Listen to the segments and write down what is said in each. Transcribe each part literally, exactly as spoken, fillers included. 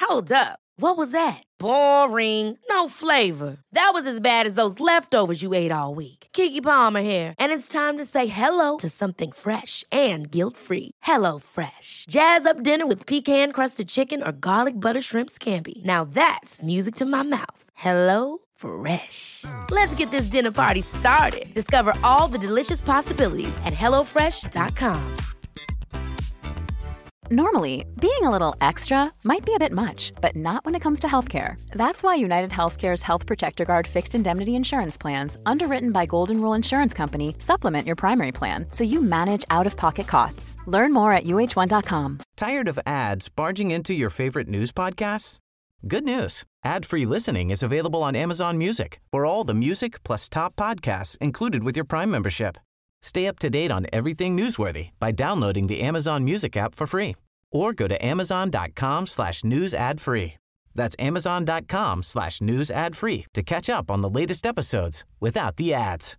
Hold up. What was that? Boring. No flavor. That was as bad as those leftovers you ate all week. Keke Palmer here, and it's time to say hello to something fresh and guilt-free. Hello Fresh. Jazz up dinner with pecan-crusted chicken or garlic butter shrimp scampi. Now that's music to my mouth. Hello Fresh. Let's get this dinner party started. Discover all the delicious possibilities at hello fresh dot com. Normally, being a little extra might be a bit much, but not when it comes to healthcare. That's why United Healthcare's Health Protector Guard fixed indemnity insurance plans, underwritten by Golden Rule Insurance Company, supplement your primary plan so you manage out-of-pocket costs. Learn more at U H one dot com. Tired of ads barging into your favorite news podcasts? Good news. Ad-free listening is available on Amazon Music for all the music plus top podcasts included with your Prime membership. Stay up to date on everything newsworthy by downloading the Amazon Music app for free or go to amazon.com slash news ad free. That's amazon.com slash news ad free to catch up on the latest episodes without the ads.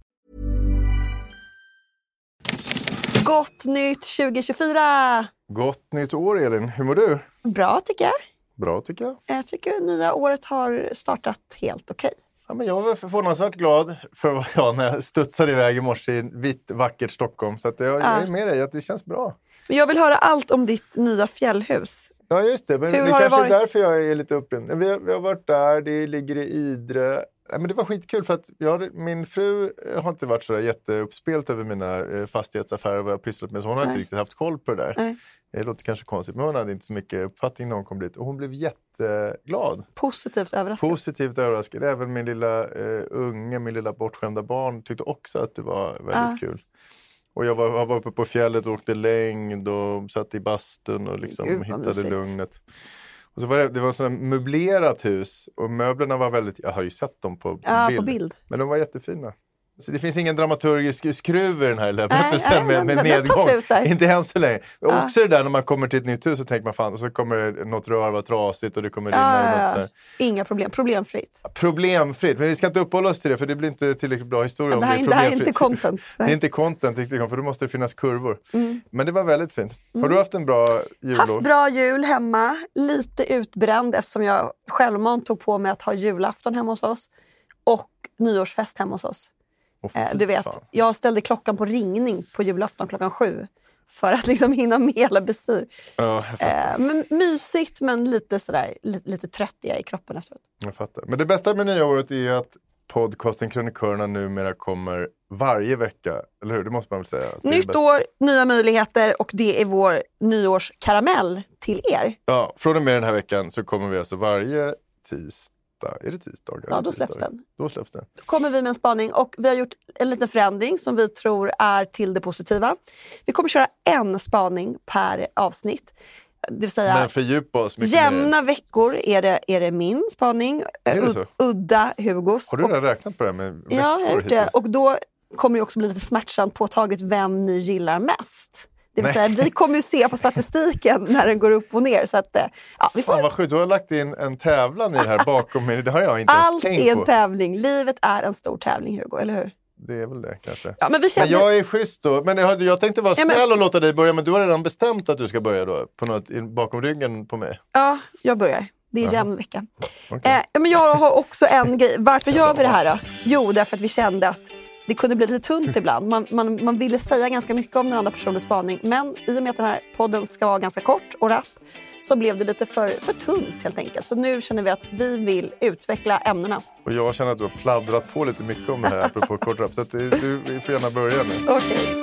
Gott nytt tjugo tjugofyra! Gott nytt år, Elin. Hur mår du? Bra tycker jag. Bra tycker jag. Jag tycker nya året har startat helt okej. Ja, men jag var förvånansvärt glad för vad jag när jag studsade iväg i morse i vitt, vackert Stockholm. Så att jag, jag är med dig att det känns bra. Men jag vill höra allt om ditt nya fjällhus. Ja, just det. Men Hur det har kanske det varit? är därför jag är lite upprind. Vi, har- vi har varit där, det ligger i Idre. Ja, men det var skitkul för att jag, min fru har inte varit så där jätteuppspelt över mina eh, fastighetsaffärer och vad jag har pysslat med. Så hon har Nej. inte riktigt haft koll på det där. Nej. Det låter kanske konstigt, men hon hade inte så mycket uppfattning när hon kom dit. Och hon blev jätteglad. Positivt överraskad. Positivt överraskad. Även min lilla eh, unge, min lilla bortskämda barn tyckte också att det var väldigt Ja. kul. Och jag var, jag var uppe på fjället och åkte längd och satt i bastun och liksom Gud, vad hittade mysigt. lugnet. Och så var det, det var ett sådant möblerat hus och möblerna var väldigt, jag har ju sett dem på, Ja, bild, på bild. men de var jättefina. Så det finns ingen dramaturgisk skruv i den här Nej, berättelsen nej, med, med den- den tar nedgång. slut där. Inte än så länge. Och Ja. också det där när man kommer till ett nytt hus så tänker man fan, och så kommer det något rör vara trasigt och det kommer rinna. Ja, och ja, något så ja. här. Inga problem. Problemfritt. Problemfritt, men vi ska inte uppehålla oss till det för det blir inte tillräckligt bra historia om Det här, det är det här är problemfritt. inte content. Det är inte content riktigt, för då måste det finnas kurvor. Men det var väldigt fint. Har du haft en bra julår? Haft bra jul hemma. Lite utbränd eftersom jag självmant tog på mig att ha julafton hemma hos oss. Och nyårsfest hemma hos oss. Åh, Eh, fy du vet, fan. jag ställde klockan på ringning på julafton klockan sju. För att liksom hinna med hela bestyr. Ja, jag fattar. Eh, men mysigt men lite sådär, lite, lite trött är jag i kroppen efteråt. Jag fattar. Men det bästa med nya året är ju att podcasten Krönikörerna numera kommer varje vecka. Eller hur? Det måste man väl säga. Det är det Nytt bästa. år, nya möjligheter och det är vår nyårskaramell till er. Ja, från och med den här veckan så kommer vi alltså varje tisdag. Är det tisdag? Är Ja, det då släpps tisdag? den. Då släpps den. Då kommer vi med en spaning och vi har gjort en liten förändring som vi tror är till det positiva. Vi kommer köra en spaning per avsnitt. Det vill säga Men fördjupa oss mycket mer. jämna veckor är det, är det min spaning. Är det Ud- så? Udda Hugos. Har du Och- redan räknat på det här med veckor? Ja, jag har gjort det. hittills? Och då kommer det också bli lite smärtsamt påtagligt vem ni gillar mest. Det vill Nej. säga, vi kommer ju se på statistiken när den går upp och ner. Så att, eh, ja, vi Fan får... vad sjukt, du har lagt in en tävlan i det här bakom mig. Det har jag inte ens Allt tänkt är en på. tävling. Livet är en stor tävling, Hugo, eller hur? Det är väl det kanske. Ja, men vi känner... Men jag är schysst då. Men jag, jag tänkte vara Ja, men- snäll och låta dig börja. Men du har redan bestämt att du ska börja då. På något in- bakom ryggen på mig. Ja, jag börjar. Det är Jaha. jämn vecka. Okej. Eh, ja, men jag har också en grej. Varför gör vi det här då? Jo, därför att vi kände att det kunde bli lite tunt ibland. Man, man, man ville säga ganska mycket om den andra personens spaning. Men i och med att den här podden ska vara ganska kort och rapp så blev det lite för, för tunt helt enkelt. Så nu känner vi att vi vill utveckla ämnena. Och jag känner att du har pladdrat på lite mycket om det här apropå kort rap. Så att du, du vi får gärna börja nu. Okej.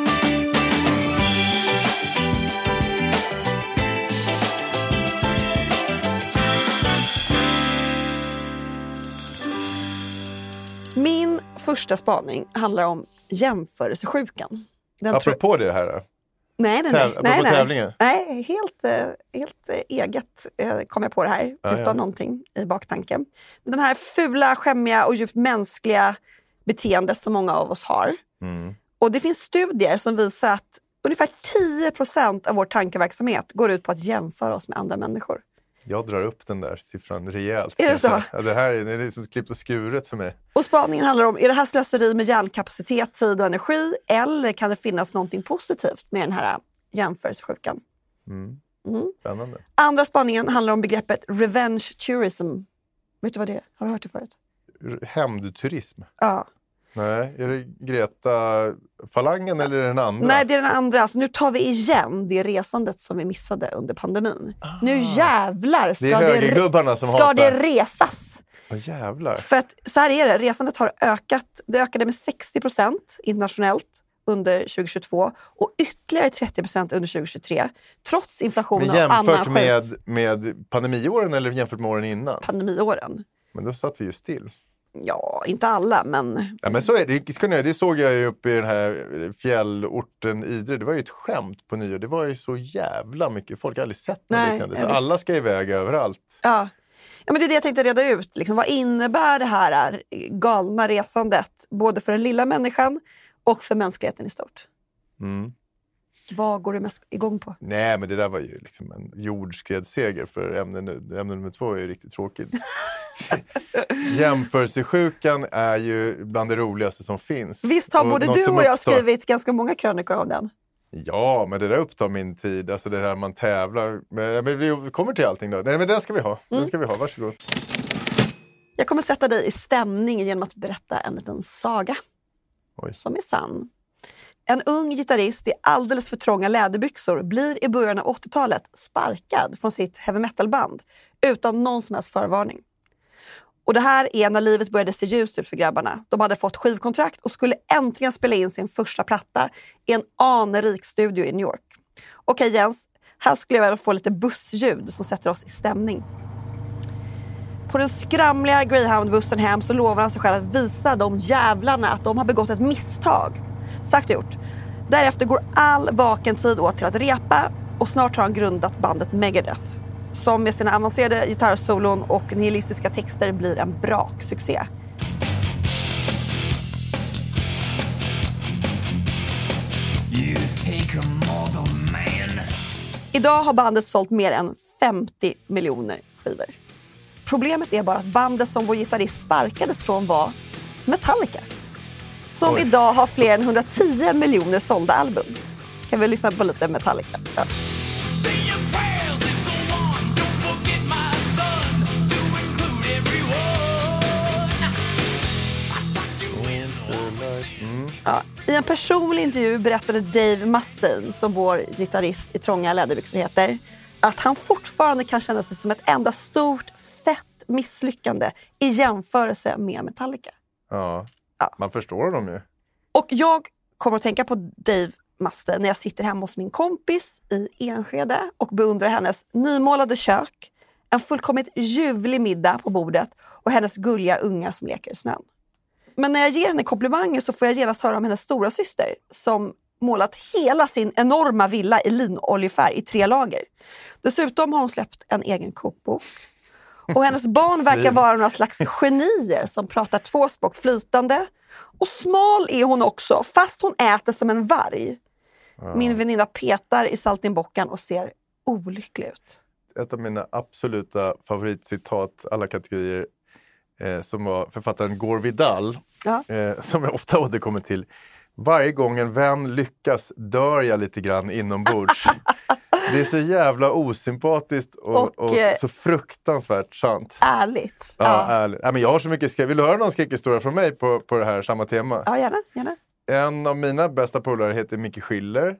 Min första spaning handlar om jämförelsesjukan. Den tror- Apropå det här då. Nej, nej, Täv- nej. apropå nej, nej. tävlingen? Nej, helt, eh, helt eh, eget eh, kom jag på det här. Ja, utan ja. någonting i baktanken. Den här fula, skämmiga och djupt mänskliga beteendet som många av oss har. Mm. Och det finns studier som visar att ungefär tio procent av vår tankeverksamhet går ut på att jämföra oss med andra människor. Jag drar upp den där siffran rejält. Är det så? Ja, det här är, det är liksom klippt och skuret för mig. Och spaningen handlar om, är det här slöseri med hjärnkapacitet, tid och energi? Eller kan det finnas någonting positivt med den här jämförelsesjukan? Mm. Mm. Spännande. Andra spaningen handlar om begreppet revenge tourism. Vet du vad det är? Har du hört det förut? Hämndturism? Ja. Nej, är det Greta-falangen eller är det den andra? Nej, det är den andra. Alltså, nu tar vi igen det resandet som vi missade under pandemin. Ah. Nu jävlar ska, det, är högergubbarna som ska det resas. Oh, jävlar. För att så här är det, resandet har ökat. Det ökade med sextio procent internationellt under tjugohundratjugotvå och ytterligare trettio procent under tjugohundratjugotre. Trots inflationen och annan jämfört med, med pandemiåren eller jämfört med åren innan? Pandemiåren. Men då satt vi ju still. Ja, inte alla, men... Ja, men så är det. Det såg jag ju uppe i den här fjällorten Idre. Det var ju ett skämt på nyår. Det var ju så jävla mycket folk. Jag har aldrig sett något liknande. Så alla ska iväg överallt. Ja. Ja, men det är det jag tänkte reda ut. Liksom, vad innebär det här galna resandet? Både för den lilla människan och för mänskligheten i stort. Mm. Vad går du mest igång på? Nej, men det där var ju liksom en jordskredsseger för ämne, ämne nummer två är ju riktigt tråkigt. Jämförelsesjukan är ju bland det roligaste som finns. Visst har både du och jag upptar... skrivit ganska många krönikor om den? Ja, men det där upptar min tid. Alltså det här man tävlar. Men, men vi kommer till allting då. Nej, men den ska vi ha. Den mm. ska vi ha. Varsågod. Jag kommer sätta dig i stämning genom att berätta en liten saga. Oj. Som är sann. En ung gitarrist i alldeles för trånga läderbyxor blir i början av åttiotalet sparkad från sitt heavy metal-band utan någon som helst förvarning. Och det här är när livet började se ljust ut för grabbarna. De hade fått skivkontrakt och skulle äntligen spela in sin första platta i en anrik studio i New York. Okej Jens, här skulle jag väl få lite bussljud som sätter oss i stämning. På den skramliga Greyhound-bussen hem så lovar han sig själv att visa de jävlarna att de har begått ett misstag. Sagt och gjort. Därefter går all vaken tid åt till att repa och snart har han grundat bandet Megadeth. Som med sina avancerade gitarrsolon och nihilistiska texter blir en brak succé. You take a model man. Idag har bandet sålt mer än femtio miljoner skivor. Problemet är bara att bandet som vår gitarrist sparkades från var Metallica. Som Oj. idag har fler än hundratio miljoner sålda album. Kan vi lyssna på lite Metallica? Ja. Mm. Ja. I en personlig intervju berättade Dave Mustaine, som vår gitarrist i trånga läderbyxor heter, att han fortfarande kan känna sig som ett enda stort, fett misslyckande i jämförelse med Metallica. Ja, ja. Man förstår dem ju. Och jag kommer att tänka på Dave Mustaine när jag sitter hemma hos min kompis i Enskede och beundrar hennes nymålade kök, en fullkomligt ljuvlig middag på bordet och hennes gulliga ungar som leker i snön. Men när jag ger henne komplimanger så får jag genast höra om hennes stora syster som målat hela sin enorma villa i linoljefärg i tre lager. Dessutom har hon släppt en egen kokbok. Och hennes barn verkar vara några slags genier som pratar två språk flytande. Och smal är hon också, fast hon äter som en varg. Ja. Min väninna petar i saltimbockan och ser olycklig ut. Ett av mina absoluta favoritcitat, alla kategorier, eh, som var författaren Gore Vidal, ja. eh, som jag ofta återkommer till. Varje gång en vän lyckas dör jag lite grann inombords. Det är så jävla osympatiskt och, och, och så fruktansvärt sant. Ärligt. Ja, ja. Ärligt. Ja, men jag har så mycket skräck. Vill du höra någon skräckhistoria från mig på, på det här samma tema? Ja, gärna, gärna. En av mina bästa polare heter Micke Schiller.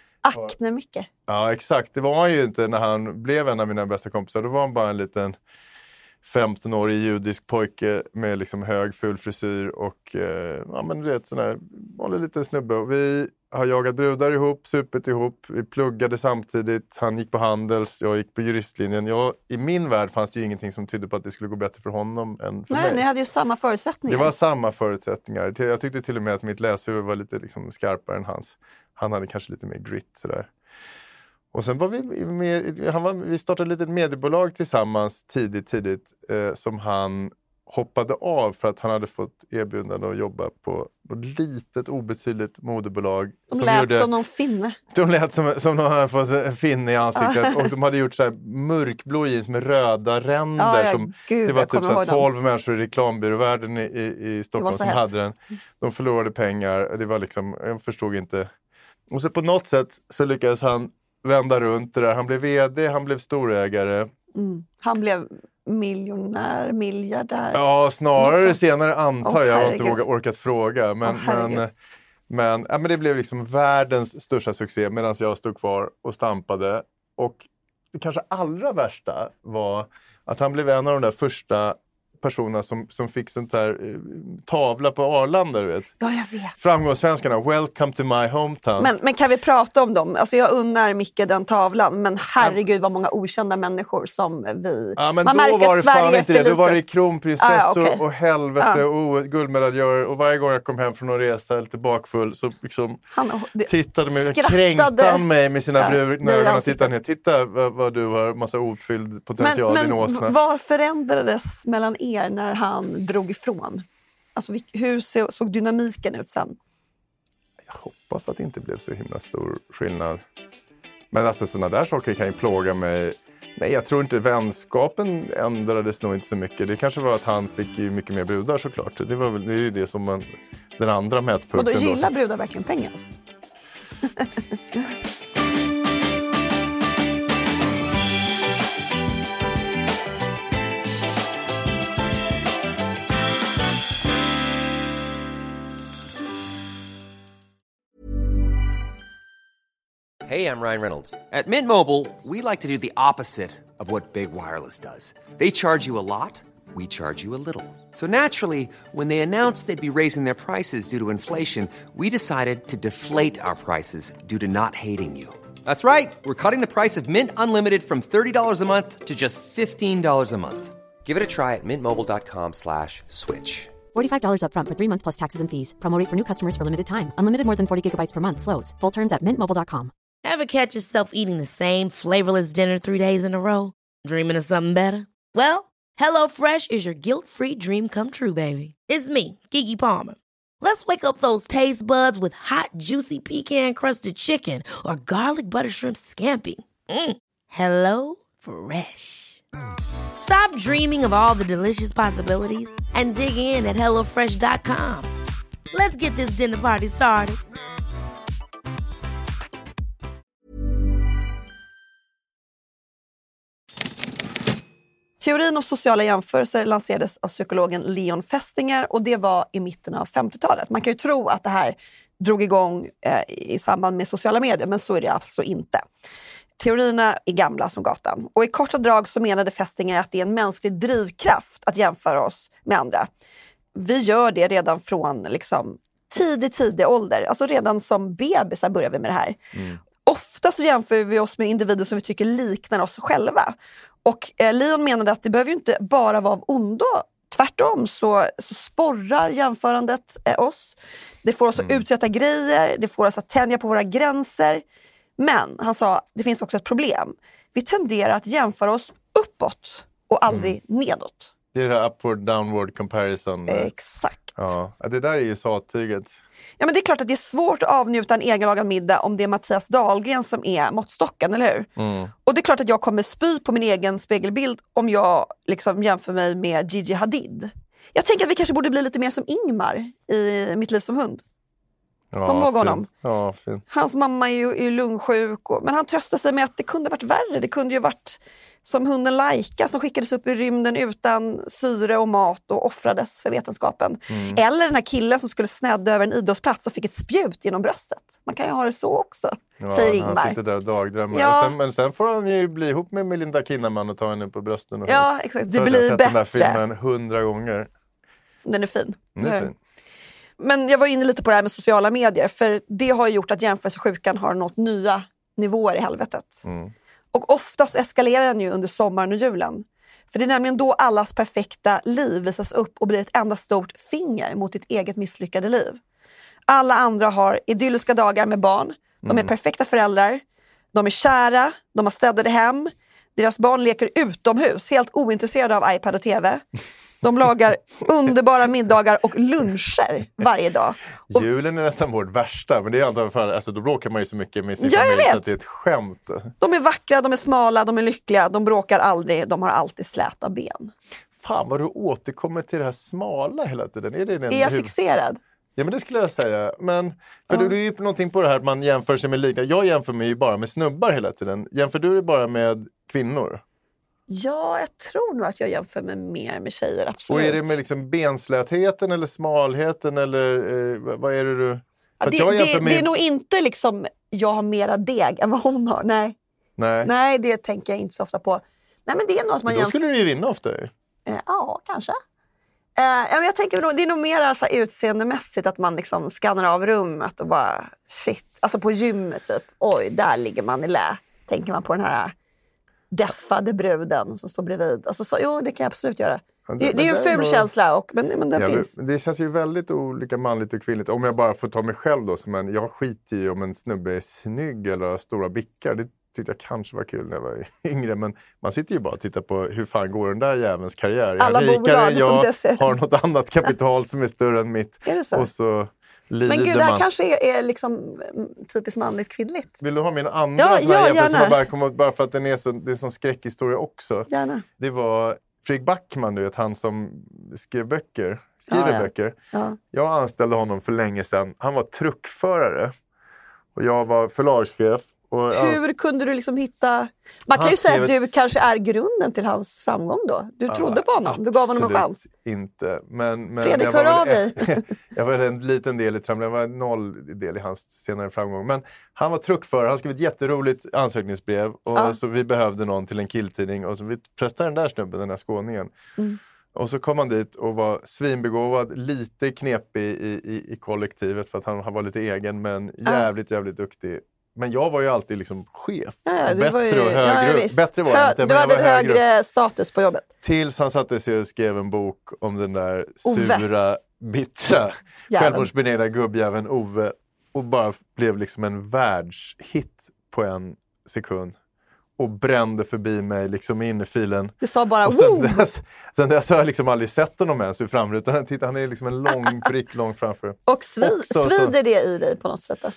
Akne Micke. Ja, exakt. Det var han ju inte när han blev en av mina bästa kompisar. Då var han bara en liten femton-årig judisk pojke med liksom hög ful frisyr och eh, ja, men du vet, sån här vanlig liten snubbe. Och vi har jagat brudar ihop, supet ihop, vi pluggade samtidigt, han gick på Handels, jag gick på juristlinjen. Jag, i min värld fanns det ju ingenting som tydde på att det skulle gå bättre för honom än för Nej, mig. Nej, ni hade ju samma förutsättningar. Det var samma förutsättningar. Jag tyckte till och med att mitt läshuvud var lite liksom skarpare än hans. Han hade kanske lite mer grit sådär. Och sen var vi med, han var, vi startade ett litet mediebolag tillsammans tidigt, tidigt eh, som han hoppade av för att han hade fått erbjudande att jobba på ett litet obetydligt modebolag. De som lät gjorde, som någon finne. De lät som, som någon hade fått en finne i ansiktet. Och de hade gjort så här mörkblå jeans med röda ränder. Ja, ja, som, gud, det var typ så här tolv dem. människor i reklambyråvärlden i, i, i Stockholm som hett. hade den. De förlorade pengar. Det var liksom, jag förstod inte. Och så på något sätt så lyckades han vända runt det där. Han blev vd, han blev storägare. Mm. Han blev miljonär, miljardär. Ja, snarare senare antar oh, jag. Jag har inte vågat, orkat fråga. Men, oh, men, men, ja, men det blev liksom världens största succé medan jag stod kvar och stampade. Och det kanske allra värsta var att han blev en av de där första personerna som, som fick sånt här eh, tavla på Arlanda, du vet. Ja, jag vet. Framgångssvenskarna, welcome to my hometown. Men, men kan vi prata om dem? Alltså jag unnar Micke den tavlan, men herregud vad många okända människor som vi... Ja, men man då märker var att det Sverige fan inte det. Då var det kronprinsessor ah, ja, okay. och helvete ja. och guldmedaljörer. Och varje gång jag kom hem från en resa lite bakfull så liksom han, det, tittade mig, kränkte han mig med sina ja, brur när ögonen och tittade ner. Titta vad, vad du har, massa outfylld potential men, i nåsna. Men vad förändrades mellan er när han drog ifrån? Alltså hur så, såg dynamiken ut sen? Jag hoppas att det inte blev så himla stor skillnad. Men alltså sådana där saker kan ju plåga mig. Nej, jag tror inte vänskapen ändrades nog inte så mycket. Det kanske var att han fick ju mycket mer brudar såklart. Det var väl det är ju det som man, den andra mätpunkten. Och då gillar då. brudar verkligen pengar alltså? Hey, I'm Ryan Reynolds. At Mint Mobile, we like to do the opposite of what Big Wireless does. They charge you a lot, we charge you a little. So naturally, when they announced they'd be raising their prices due to inflation, we decided to deflate our prices due to not hating you. That's right. We're cutting the price of Mint Unlimited from thirty dollars a month to just fifteen dollars a month. Give it a try at mintmobile.com slash switch. forty-five dollars up front for three months plus taxes and fees. Promo rate for new customers for limited time. Unlimited more than forty gigabytes per month. Slows full terms at mint mobile dot com. Ever catch yourself eating the same flavorless dinner three days in a row? Dreaming of something better? Well, HelloFresh is your guilt-free dream come true, baby. It's me, Keke Palmer. Let's wake up those taste buds with hot, juicy pecan-crusted chicken or garlic butter shrimp scampi. Mm. Hello Fresh. Stop dreaming of all the delicious possibilities and dig in at hello fresh dot com. Let's get this dinner party started. Teorin om sociala jämförelser lanserades av psykologen Leon Festinger och det var i mitten av femtiotalet. Man kan ju tro att det här drog igång eh, i samband med sociala medier, men så är det alltså inte. Teorierna är gamla som gatan. Och i korta drag så menade Festinger att det är en mänsklig drivkraft att jämföra oss med andra. Vi gör det redan från liksom, tidig, tidig ålder. Alltså redan som bebisar börjar vi med det här. Mm. Ofta så jämför vi oss med individer som vi tycker liknar oss själva. Och eh, Leon menade att det behöver ju inte bara vara av ondo. Tvärtom så, så sporrar jämförandet eh, oss. Det får oss att mm. uträtta grejer. Det får oss att tänja på våra gränser. Men han sa, det finns också ett problem. Vi tenderar att jämföra oss uppåt och aldrig mm. nedåt. Det är det här upward, downward comparison. Exakt. Ja, det där är ju sattyget. Ja, men det är klart att det är svårt att avnjuta en egenlagad middag om det är Mattias Dahlgren som är måttstocken, eller hur? Mm. Och det är klart att jag kommer spy på min egen spegelbild om jag liksom jämför mig med Gigi Hadid. Jag tänker att vi kanske borde bli lite mer som Ingmar i Mitt liv som hund. Ja, Kom ihåg honom. Ja, fin. Hans mamma är ju, är ju lungsjuk. Och, men han tröstar sig med att det kunde varit värre. Det kunde ju varit som hunden Laika som skickades upp i rymden utan syre och mat och offrades för vetenskapen. Mm. Eller den här killen som skulle snädda över en idrottsplats och fick ett spjut genom bröstet. Man kan ju ha det så också, ja, säger Ingmar. Han sitter där och dagdrömmer. Ja. Och sen, men sen får han ju bli ihop med Melinda Kinnaman och ta henne på brösten. Och ja, exakt. Det blir bättre. Jag har sett den där filmen hundra gånger. Den är fin. Den är fin. Men jag var inne lite på det här med sociala medier. För det har gjort att jämförelsesjukan har nått nya nivåer i helvetet. Mm. Och oftast eskalerar den ju under sommaren och julen. För det är nämligen då allas perfekta liv visas upp och blir ett enda stort finger mot ditt eget misslyckade liv. Alla andra har idylliska dagar med barn. De är mm. perfekta föräldrar. De är kära. De har städade hem. Deras barn leker utomhus, helt ointresserade av iPad och tv. De lagar underbara middagar och luncher varje dag. Och julen är nästan vårt värsta, men det är antagligen för alltså då bråkar man ju så mycket med sin ja, familj så att det är ett skämt. De är vackra, de är smala, de är lyckliga, de bråkar aldrig, de har alltid släta ben. Fan vad du återkommer till det här smala hela tiden. Är, det är jag huvud... fixerad? Ja, men det skulle jag säga. Men, för ja. du, du är ju på någonting på det här att man jämför sig med lika. Jag jämför mig ju bara med snubbar hela tiden. Jämför du dig bara med kvinnor? Ja, jag tror nog att jag jämför mig mer med tjejer, absolut. Och är det med liksom benslätheten eller smalheten eller eh, vad är det du... Ja, det, jag det, med... det är nog inte liksom jag har mera deg än vad hon har, nej. Nej. Nej, det tänker jag inte så ofta på. Nej, men det är något man Då jämför... skulle du ju vinna ofta. Eh, ja, kanske. Eh, jag tänker nog, det är nog mer så här utseendemässigt att man liksom skannar av rummet och bara shit. Alltså på gymmet typ. Oj, där ligger man i lä. Tänker man på den här deffade bruden som står bredvid. Alltså så, jo, det kan jag absolut göra. Ja, det, det, det är ju en ful nog... känsla, och, men, men den ja, finns. Det känns ju väldigt olika manligt och kvinnligt. Om jag bara får ta mig själv då. Som en, jag skiter ju om en snubbe är snygg eller har stora bickar. Det tyckte jag kanske var kul när jag var yngre. Men man sitter ju bara och tittar på hur fan går den där jävelns karriär. Jag Alla bolag, jag har något annat kapital som är större än mitt. Är det så? Och så lider men gud, det här man. kanske är, är liksom typiskt manligt kvinnligt. Vill du ha min andra ja, sån här ja, jämförelse som bara kommer bara för att den är så, det är en sån skräckhistoria också. Gärna. Det var Fredrik Backman, du vet, han som skrev böcker, skriver ja, ja. böcker. Ja. Jag anställde honom för länge sedan. Han var truckförare och jag var förlagschef. Och hur ans- kunde du liksom hitta... Man kan ju säga att du ett... kanske är grunden till hans framgång då. Du ja, trodde på honom, du gav honom en chans. Inte. Men, men Fredrik, jag hör var av dig. Jag var en liten del i Tramland, jag var noll del i hans senare framgång. Men han var truckförare, han skrev ett jätteroligt ansökningsbrev. Och ja. Så vi behövde någon till en killtidning. Och så vi prestade den där snubben, den där skåningen. Mm. Och så kom han dit och var svinbegåvad, lite knepig i, i, i kollektivet för att han, han var lite egen, men jävligt, jävligt duktig. Men jag var ju alltid liksom chef. Ja, bättre ju, och högre. Ja, bättre var jag inte. Du hade en högre, högre status på jobbet. Tills han satte sig och skrev en bok om den där Ove. sura, bittra, självmordsbenägna gubbjäveln Ove. Och bara blev liksom en världshit på en sekund. Och brände förbi mig liksom in i filen. Du sa bara, och sen dess, sen dess har jag liksom aldrig sett honom ens ur framrutan. Titta, han är liksom en lång prick långt framför. Och svid, Också, svider så... det i dig på något sätt då?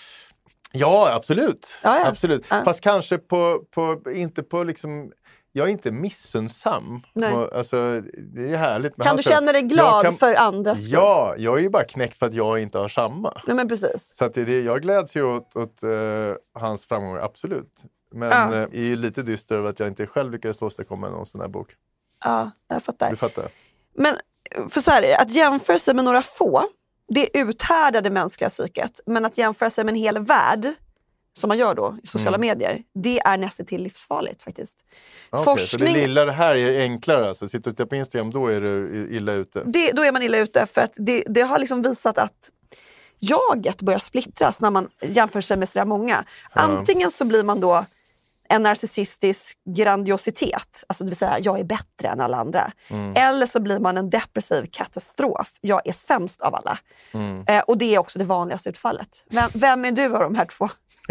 Ja, absolut. Ja, ja. absolut. Ja. Fast kanske på, på, inte på liksom, jag är inte missunnsam. Alltså, det är härligt. Men kan alltså, du känna dig glad kan, för andras skull? Ja, jag är ju bara knäckt för att jag inte har samma. Nej, men precis. Så att det, jag gläds ju åt, åt uh, hans framgångar, absolut. Men ja. uh, är ju lite dyster över att jag inte själv lyckades åstadkomma någon sån här bok. Ja, jag fattar. Du fattar. Men för så här, att jämföra sig med några få, det uthärdar det mänskliga psyket. Men att jämföra sig med en hel värld, som man gör då i sociala mm. medier, det är nästan till livsfarligt faktiskt. Okay, Forskning... Så det lilla det här är enklare alltså? Sitter du ute på Instagram, då är du illa ute? Det, då är man illa ute för att det, det har liksom visat att jaget börjar splittras när man jämför sig med sådär många. Ja. Antingen så blir man då en narcissistisk grandiositet, alltså det vill säga jag är bättre än alla andra. Mm. Eller så blir man en depressiv katastrof. Jag är sämst av alla. Mm. Eh, och det är också det vanligaste utfallet. Vem, vem är du av de här två?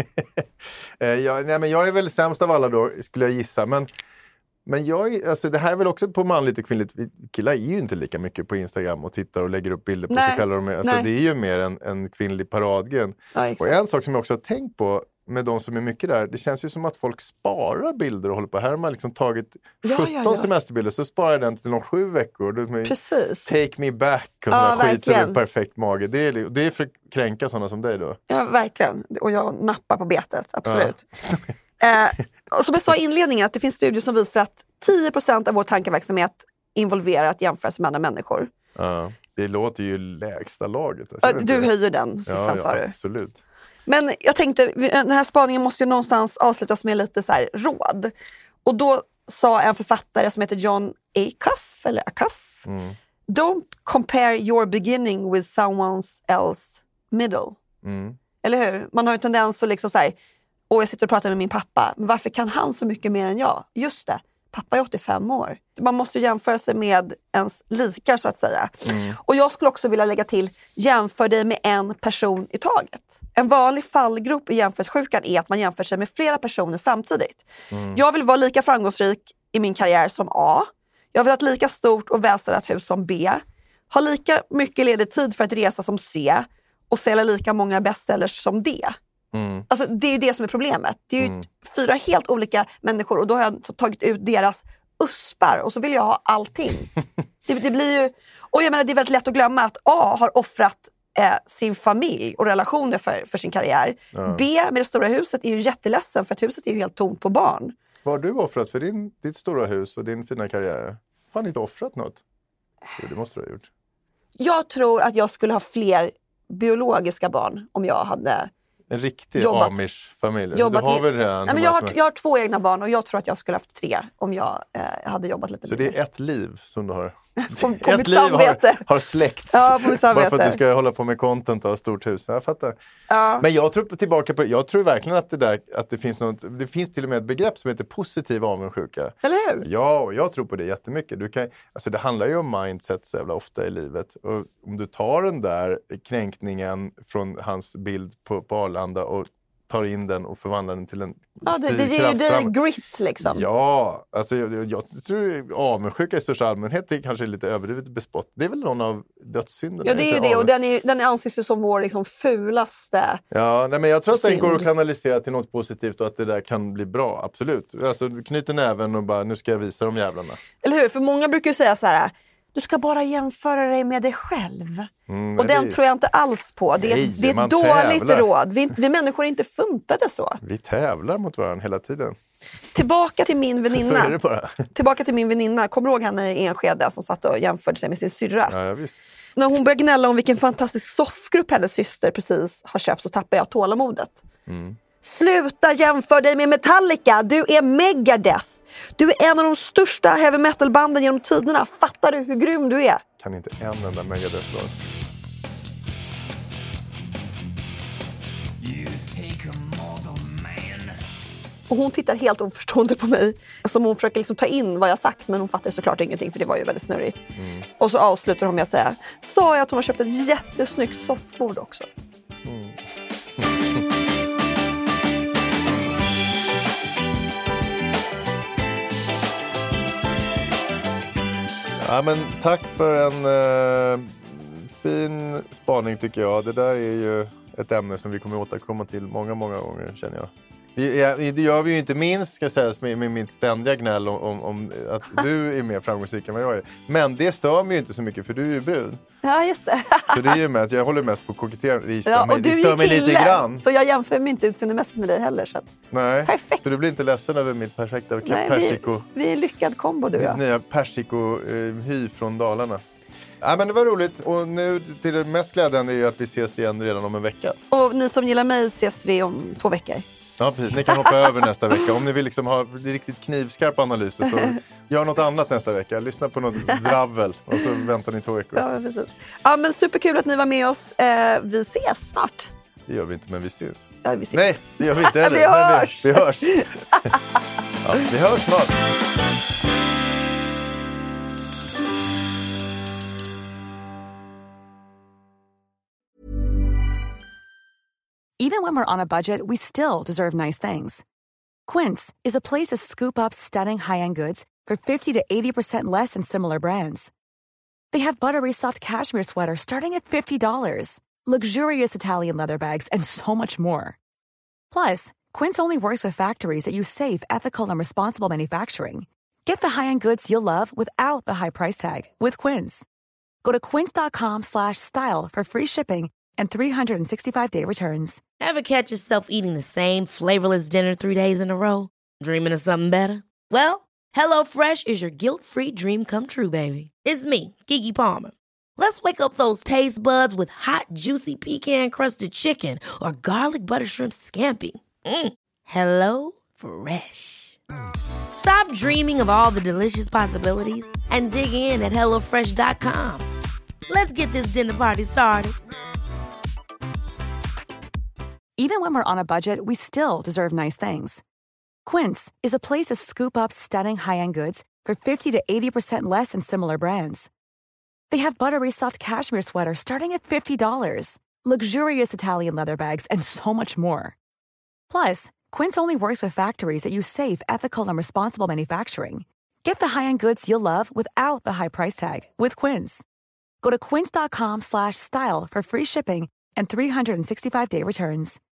eh, jag, nej, men jag är väl sämst av alla då, skulle jag gissa. Men, men jag, alltså, det här är väl också på manligt och kvinnligt. Killar är ju inte lika mycket på Instagram och tittar och lägger upp bilder på nej. sig själva. Alltså, det är ju mer en, en kvinnlig paradgren. Ja, och en sak som jag också har tänkt på med de som är mycket där, det känns ju som att folk sparar bilder och håller på. Här har man liksom tagit sjutton ja, ja, ja. semesterbilder, så sparar jag den till om sju veckor. Precis. Take me back och ja, sådana skit som är perfekt mage. Det är, det är för att kränka sådana som dig då. Ja, verkligen. Och jag nappar på betet, absolut. Ja. eh, och som jag sa i inledningen, att det finns studier som visar att tio procent av vår tankeverksamhet involverar att jämföra sig med andra människor. Ja, det låter ju lägsta laget. Alltså, du inte. höjer den siffran, ja, sa ja, du. Absolut. Men jag tänkte, den här spaningen måste ju någonstans avslutas med lite så här råd. Och då sa en författare som heter John Acuff, eller Acuff, mm. Don't compare your beginning with someone else middle. Mm. Eller hur? Man har ju tendens att liksom så här, och jag sitter och pratar med min pappa, men varför kan han så mycket mer än jag? Just det, pappa är åttiofem år. Man måste jämföra sig med ens likar, så att säga. Mm. Och jag skulle också vilja lägga till, jämför dig med en person i taget. En vanlig fallgrop i jämförelsesjukan är att man jämför sig med flera personer samtidigt. Mm. Jag vill vara lika framgångsrik i min karriär som A. Jag vill ha ett lika stort och välstädat hus som B. Ha lika mycket ledig tid för att resa som C. Och sälja lika många bestsellers som D. Mm. Alltså det är ju det som är problemet. Det är ju mm. fyra helt olika människor, och då har jag tagit ut deras uspar och så vill jag ha allting. det, det blir ju, och jag menar, det är väldigt lätt att glömma att A har offrat eh, sin familj och relationer för, för sin karriär. Ja. B, med det stora huset, är ju jätteledsen för att huset är ju helt tomt på barn. Vad har du offrat för din, ditt stora hus och din fina karriär? Fan, inte offrat något? Jo, det måste du ha gjort. Jag tror att jag skulle ha fler biologiska barn om jag hade En riktig jobbat, Amish-familj. jobbat Du har med, väl redan, nej, men jag, har, jag har två egna barn och jag tror att jag skulle haft tre om jag eh, hade jobbat lite Så mer. det är ett liv som du har. På, på ett mitt liv samvete. har, har släckts. Ja, på mitt samvete. Bara för att du ska hålla på med content och ha stort hus. Jag fattar. Ja. Men jag tror tillbaka på jag tror verkligen att det där att det finns något, det finns till och med ett begrepp som heter positiv avundsjuka. Eller hur? Ja, och jag tror på det jättemycket. Du kan, alltså det handlar ju om mindset så jävla ofta i livet. Och om du tar den där kränkningen från hans bild på, på Arlanda och tar in den och förvandlar den till en Ja, det, det ger ju dig grit liksom. Ja, alltså jag, jag, jag tror avundsjuka i största allmänhet är kanske lite överdrivet bespott. Det är väl någon av dödssynderna. Ja, det är ju det och den, är, den anses ju som vår liksom fulaste. Ja, nej, men jag tror att synd. den går att kanalisera till något positivt och att det där kan bli bra, absolut. Alltså du knyter näven och bara, nu ska jag visa de jävlarna. Eller hur? För många brukar ju säga så här: du ska bara jämföra dig med dig själv. Mm, och den det... tror jag inte alls på. Det är, Nej, det är man ett dåligt tävlar. råd. Vi, vi människor är inte funtade så. Vi tävlar mot varandra hela tiden. Tillbaka till min Så är väninna. det bara. Tillbaka till min väninna. Kommer du ihåg henne i Enskede som satt och jämförde sig med sin syrra? Ja, ja, visst. När hon började gnälla om vilken fantastisk soffgrupp hennes syster precis har köpt så tappade jag tålamodet. Mm. Sluta jämföra dig med Metallica. Du är Megadeth. Du är en av de största heavy metal-banden genom tiderna. Fattar du hur grym du är? Kan inte en enda Megadeth-låt. Och hon tittar helt oförstående på mig. Som hon försöker liksom ta in vad jag sagt. Men hon fattar såklart ingenting för det var ju väldigt snurrigt. Mm. Och så avslutar hon med att säga: sa jag att hon har köpt ett jättesnyggt soffbord också? Mm. Ja, men tack för en uh, fin spaning tycker jag. Det där är ju ett ämne som vi kommer återkomma till många, många gånger känner jag. Vi, det gör vi ju inte minst ska sägas med, med mitt ständiga gnäll om, om, om att du är mer framgångsrik än vad jag är. Men det stör mig ju inte så mycket för du är ju brud. Ja, just det. Så det är ju mest, jag håller mest på koketterande. Det stör, ja, mig, och du det stör mig kille, lite grann. Så jag jämför mig inte utseendemässigt med dig heller. Så att... Nej, perfekt. Så du blir inte ledsen över mitt perfekta Nej, persiko. Vi, vi är lyckad kombo du och jag. Nya persiko-hy eh, från Dalarna. Ja, men det var roligt och nu till det mest glädjande är ju att vi ses igen redan om en vecka. Och ni som gillar mig ses vi om två veckor. Ja, precis. Ni kan hoppa över nästa vecka. Om ni vill liksom ha riktigt knivskarpa analyser så gör något annat nästa vecka. Lyssna på något dravel och så väntar ni två veckor. Ja, precis. Ja, men superkul att ni var med oss. Eh, vi ses snart. Det gör vi inte, men vi syns. Ja, vi syns. Nej, det gör vi inte heller. vi hörs! Vi, vi hörs. Ja, vi hörs snart. Even when we're on a budget, we still deserve nice things. Quince is a place to scoop up stunning high-end goods for fifty to eighty percent less than similar brands. They have buttery soft cashmere sweaters starting at fifty dollars, luxurious Italian leather bags, and so much more. Plus, Quince only works with factories that use safe, ethical, and responsible manufacturing. Get the high-end goods you'll love without the high price tag with Quince. Go to quince.com slash style for free shipping and three sixty-five day returns. Ever catch yourself eating the same flavorless dinner three days in a row? Dreaming of something better? Well, HelloFresh is your guilt-free dream come true, baby. It's me, Keke Palmer. Let's wake up those taste buds with hot, juicy pecan-crusted chicken or garlic butter shrimp scampi. Mm. Hello Fresh. Stop dreaming of all the delicious possibilities and dig in at hello fresh dot com. Let's get this dinner party started. Even when we're on a budget, we still deserve nice things. Quince is a place to scoop up stunning high-end goods for fifty to eighty percent less than similar brands. They have buttery soft cashmere sweaters starting at fifty dollars, luxurious Italian leather bags, and so much more. Plus, Quince only works with factories that use safe, ethical, and responsible manufacturing. Get the high-end goods you'll love without the high price tag with Quince. Go to quince.com slash style for free shipping and three sixty-five day returns.